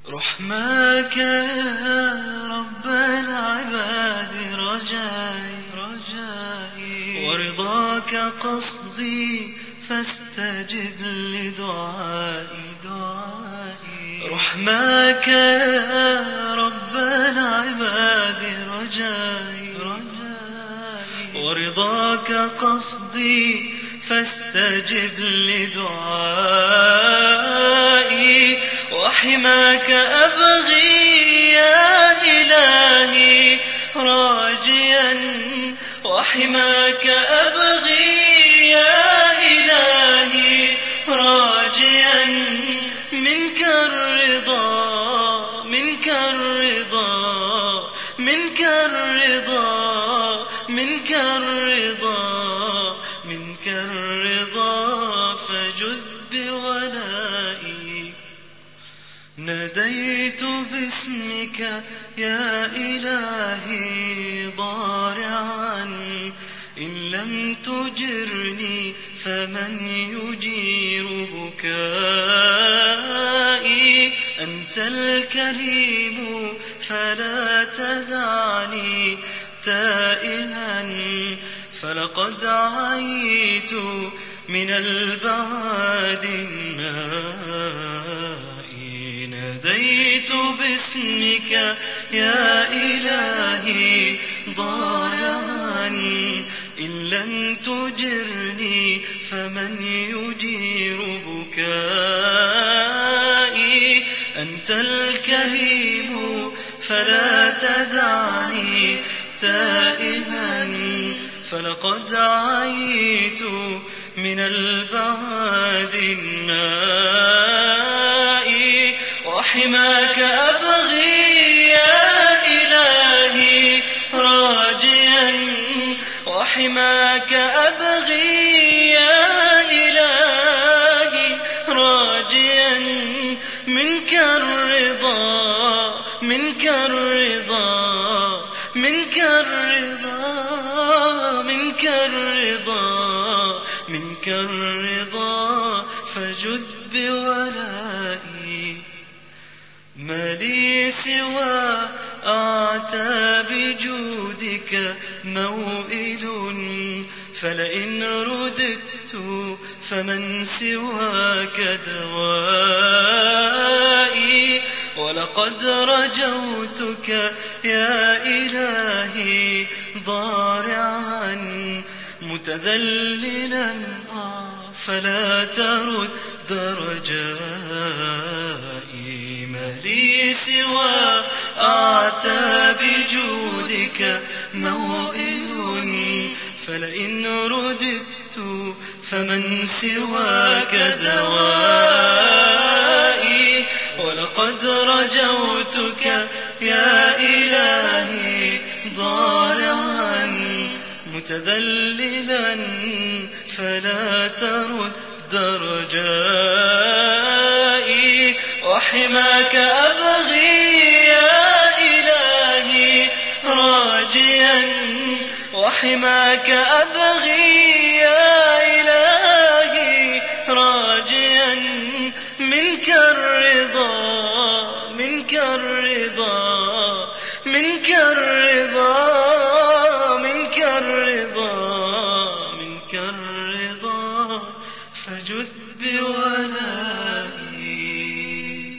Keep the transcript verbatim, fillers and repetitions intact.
رحماك يا رب العباد رجائي رجائي ورضاك قصدي فاستجب لدعائي دعائي. رحماك يا رب العباد رجائي رجائي ورضاك قصدي فاستجب لدعائي. وحماك أبغي يا إلهي راجيا وحماك أبغي يا إلهي راجيا منك الرضا منك الرضا منك الرضا منك الرضا منك الرضا فجد بولائي. ناديت باسمك يا إلهي ضارعا إن لم تجرني فمن يجير بكائي. أنت الكريم فلا تدعني تائها فلقد عيت من البعاد النائي. ناديت باسمك يا إلهي ضارعا إن لم تجرني فمن يجير بكائي. أنت الكريم فلا تدعني تائها فلقد عيت من البعاد النائي. وحماك أبغي يا إلهي راجيا وحماك أبغي يا إلهي راجيا منك الرضا منك الرضا منك الرضا منك الرضا منك الرضا فجد بولائي. ما لي سوى أعتاب جودك موئل فلئن رددت فمن سواك دوائي. ولقد رجوتك يا إلهي ضارعا متذللا فلا ترد رجائي. ما لي سوى أعتاب جودك موئل فلئن رددت فمن سواك دوائي. ولقد رجوتك يا إلهي ضارعا متذللا فلا ترد رجائي. وحماك أبغي يا إلهي راجيا وحماك أبغي